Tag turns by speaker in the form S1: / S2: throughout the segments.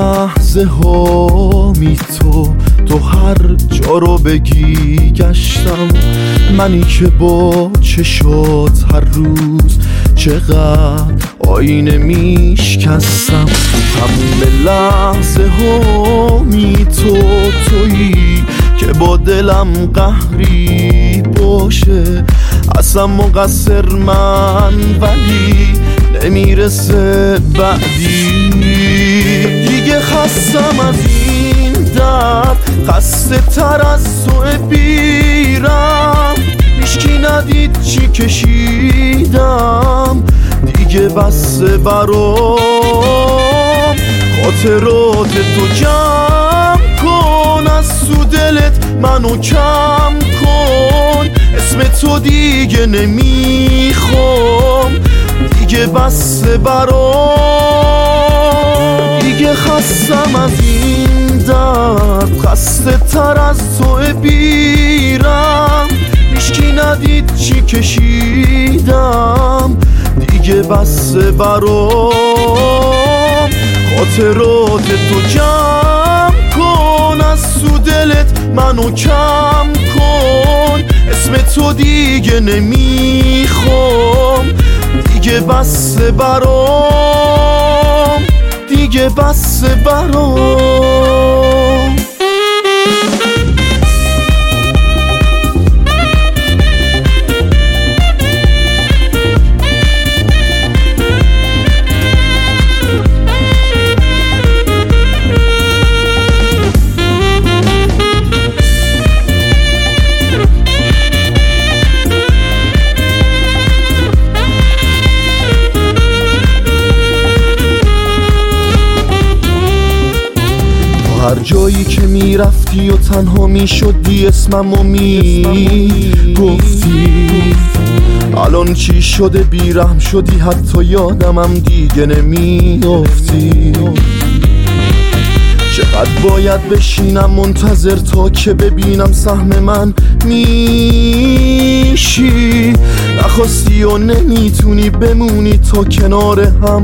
S1: لحظه ها تو هر جا رو بگی گشتم. منی که با چشات هر روز چقدر آینه میشکستم. همه لحظه ها تویی که با دلم قهری باشه. اصلا مقصر من ولی نمیرسه بعدی. دیگه خستم از این درد، خسته تر از تو بیرم. هیچکی ندید چی کشیدم، دیگه بسه برام. خاطرات تو جمع کن، از تو دلت منو کم کن. اسم تو دیگه نمیخوام، دیگه بسه برام. دیگه خستم از این درد، خسته تر از تو بیرم. هیچکی ندید چی کشیدم، دیگه بسه برام. خاطرات تو جمع کن، از تو دلت منو کم کن. اسم تو دیگه نمیخوام، دیگه بسه برام، دیگه بسه برام. هر جایی که میرفتی و تنها میشدی اسممو میگفتی. الان چی شده بیرحم شدی، حتی یادمم دیگه نمیافتی. چقدر باید بشینم منتظر تا که ببینم سهم من میشی. نخواستی و نمیتونی بمونی تا کنار هم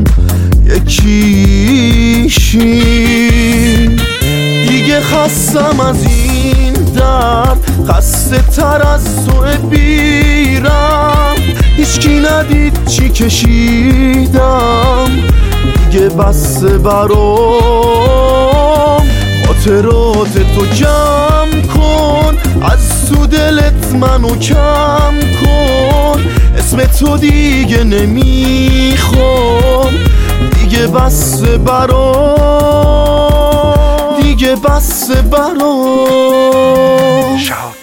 S1: یکیشی. دیگه خستم از این درد، خسته تر از تو بیرم. هیچکی ندید چی کشیدم، دیگه بسه برام. خاطرات تو جمع کن، از تو دلت منو کم کن. اسم تو دیگه نمیخوام، دیگه بسه برام، دیگه بسه برام.